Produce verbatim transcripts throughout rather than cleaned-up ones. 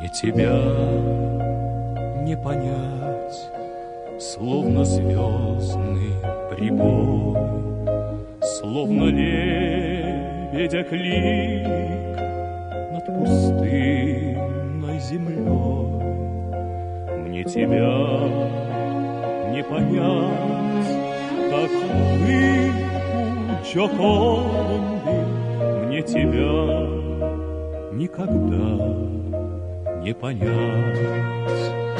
Мне тебя не понять, словно звездный прибой, словно лебедя клик над пустынной землей. Мне тебя не понять, как улыбку Джоконды. Мне тебя никогда не понять.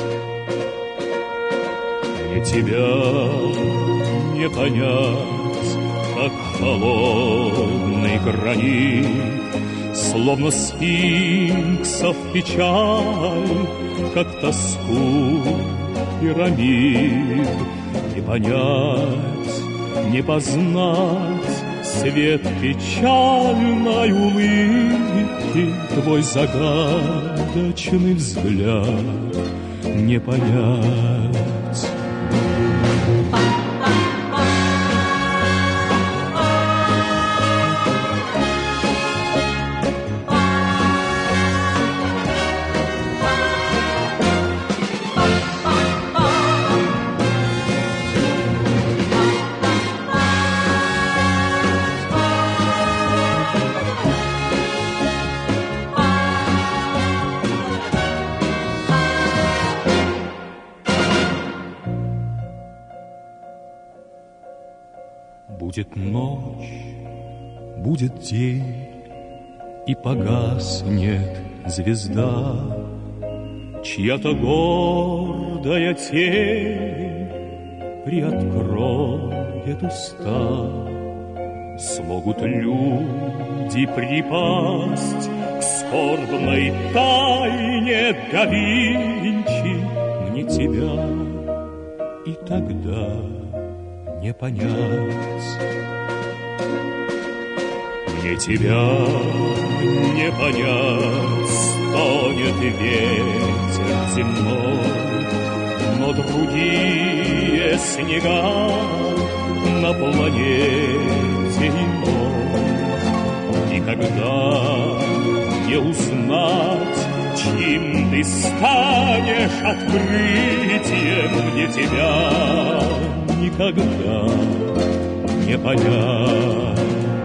Мне тебя не понять, как холодный гранит, словно сфинксов печаль, как тоску пирамид. Не понять, не познать свет печальной улыбки, твой загадочный взгляд не понять. Будет ночь, будет день, и погаснет звезда, чья-то гордая тень приоткроет уста. Смогут люди припасть к скорбной тайне да Винчи. Мне тебя и тогда не понять. Мне тебя не понять, стонет ветер земной, но другие снега на планете иной. Никогда не узнать, чьим ты станешь открытием. Мне тебя никогда не понять.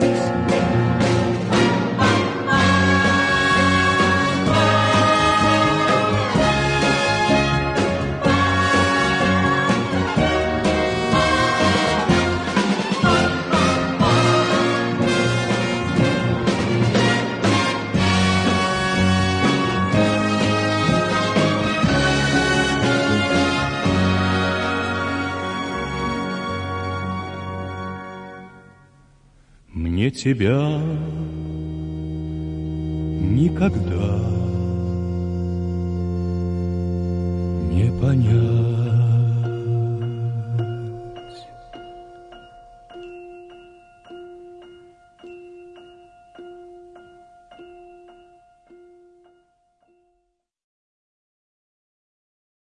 Мне тебя никогда не понять.